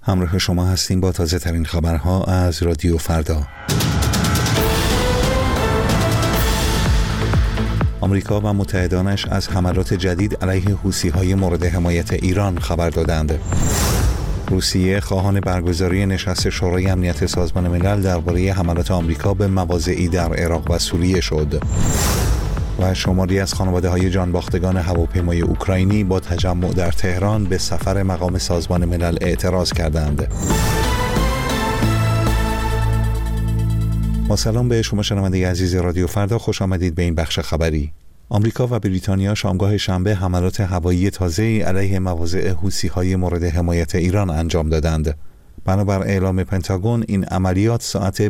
همراه شما هستیم با تازه ترین خبرها از رادیو فردا. آمریکا و متحدانش از حملات جدید علیه حوثی‌های مورد حمایت ایران خبر دادند. روسیه خواهان برگزاری نشست شورای امنیت سازمان ملل درباره حملات آمریکا به مواضعی در عراق و سوریه شد. و شماری از خانواده‌های جانباختگان هواپیمای اوکراینی با تجمع در تهران به سفر مقام سازمان ملل اعتراض کردند. با سلام به شما شنونده عزیز رادیو فردا، خوش آمدید به این بخش خبری. آمریکا و بریتانیا شامگاه شنبه حملات هوایی تازه‌ای علیه مواضع حوثی‌های مورد حمایت ایران انجام دادند. بنابر اعلام پنتاگون، این عملیات ساعت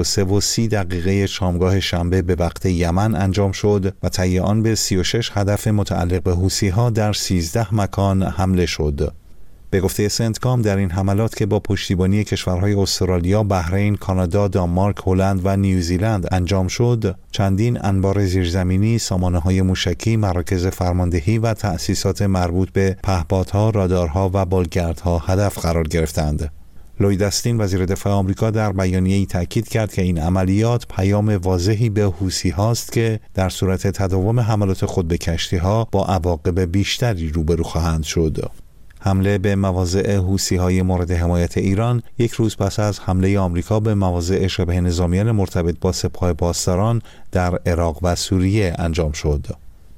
23:30 شامگاه شنبه به وقت یمن انجام شد و طی آن به 36 هدف متعلق به حوثی‌ها در 13 مکان حمله شد. به گفته سنتکام، در این حملات که با پشتیبانی کشورهای استرالیا، بحرین، کانادا، دانمارک، هلند و نیوزیلند انجام شد، چندین انبار زیرزمینی، سامانه‌های موشکی، مراکز فرماندهی و تأسیسات مربوط به پهپادها، رادارها و بالگردها هدف قرار گرفتند. لوید استین، وزیر دفاع آمریکا، در بیانیه‌ای تاکید کرد که این عملیات پیام واضحی به حوثی‌هاست که در صورت تداوم حملات خود به کشتی‌ها با عواقب بیشتری روبرو خواهند شد. حمله به مواضع حوثی‌های مورد حمایت ایران یک روز پس از حمله آمریکا به مواضع شبه نظامیان مرتبط با سپاه پاسداران در عراق و سوریه انجام شد.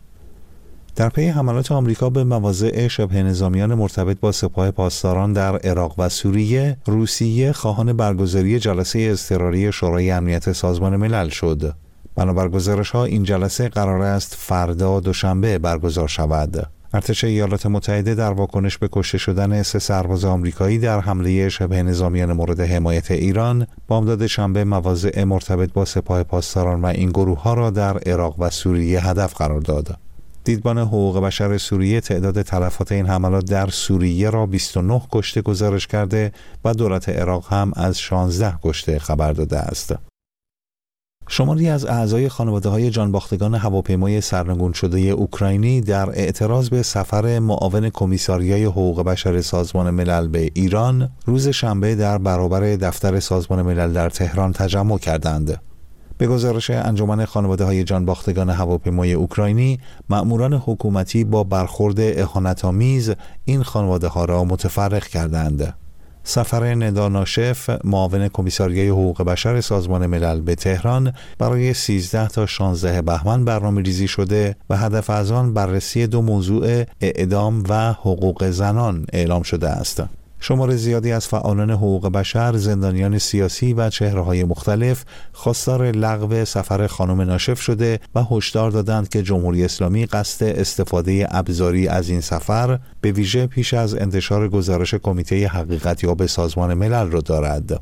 در پی حملات آمریکا به مواضع شبه نظامیان مرتبط با سپاه پاسداران در عراق و سوریه، روسیه خواهان برگزاری جلسه اضطراری شورای امنیت سازمان ملل شد. بنابر گزارش‌ها این جلسه قرار است فردا دوشنبه برگزار شود. ارتش ایالات متحده در واکنش به کشته شدن 3 سرباز آمریکایی در حمله شبه نظامیان مورد حمایت ایران، بامداد شنبه مواضع مرتبط با سپاه پاسداران و این گروه‌ها را در عراق و سوریه هدف قرار داد. دیدبان حقوق بشر سوریه تعداد تلفات این حملات در سوریه را 29 کشته گزارش کرده و دولت عراق هم از 16 کشته خبر داده است. شماری از اعضای خانواده‌های جانباختگان هواپیمای سرنگون شده اوکراینی در اعتراض به سفر معاون کمیساریای حقوق بشر سازمان ملل به ایران روز شنبه در برابر دفتر سازمان ملل در تهران تجمع کردند. به گزارش انجمن خانواده‌های جانباختگان هواپیمای اوکراینی، مأموران حکومتی با برخورد اهانت‌آمیز این خانواده‌ها را متفرق کردند. سفر ندا ناشف، معاون کمیساریای حقوق بشر سازمان ملل به تهران، برای 13 تا 16 بهمن برنامه‌ریزی شده و هدف از آن بررسی 2 موضوع اعدام و حقوق زنان اعلام شده است. شمار زیادی از فعالان حقوق بشر، زندانیان سیاسی و چهره‌های مختلف خواستار لغو سفر خانم ناشف شده و هشدار دادند که جمهوری اسلامی قصد استفاده ابزاری از این سفر به ویژه پیش از انتشار گزارش کمیته حقیقتیاب سازمان ملل را دارد.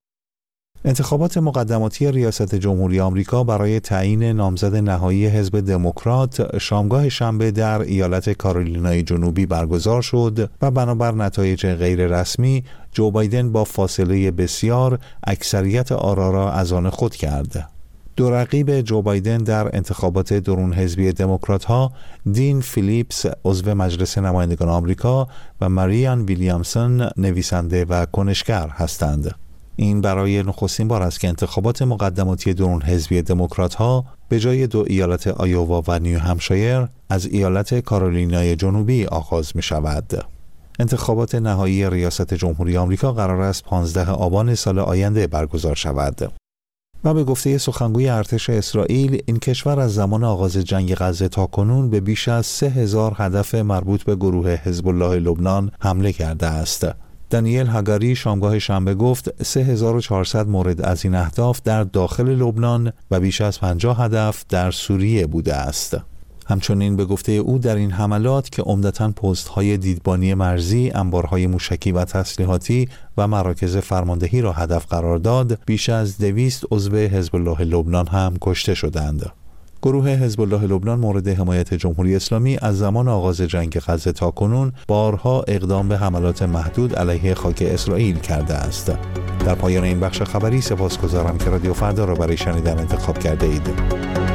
انتخابات مقدماتی ریاست جمهوری آمریکا برای تعیین نامزد نهایی حزب دموکرات شامگاه شنبه در ایالت کارولینای جنوبی برگزار شد و بنابر نتایج غیر رسمی، جو بایدن با فاصله بسیار اکثریت آرا را از آن خود کرد. دو رقیب جو بایدن در انتخابات درون حزبی دموکرات‌ها، دین فیلیپس، عضو مجلس نمایندگان آمریکا، و ماریان ویلیامسون، نویسنده و کنشگر هستند. این برای نخستین بار است که انتخابات مقدماتی درون حزبی دموکرات‌ها به جای 2 ایالت آیووا و نیو همشایر از ایالت کارولینای جنوبی آغاز می شود. انتخابات نهایی ریاست جمهوری آمریکا قرار است 15 آبان سال آینده برگزار شود. و به گفته سخنگوی ارتش اسرائیل، این کشور از زمان آغاز جنگ غزه تا کنون به بیش از 3000 هدف مربوط به گروه حزب الله لبنان حمله کرده است. دانیل هاگاری شامگاه شنبه گفت 3400 مورد از این اهداف در داخل لبنان و بیش از 50 هدف در سوریه بوده است. همچنین به گفته او در این حملات که عمدتاً پست‌های دیدبانی مرزی، انبارهای موشکی و تسلیحاتی و مراکز فرماندهی را هدف قرار داد، بیش از 200 عضو حزب الله لبنان هم کشته شدند. گروه حزب الله لبنان مورد حمایت جمهوری اسلامی از زمان آغاز جنگ غزه تا کنون بارها اقدام به حملات محدود علیه خاک اسرائیل کرده است. در پایان این بخش خبری سپاسگزارم که رادیو فردا را برای شنیدن انتخاب کرده اید.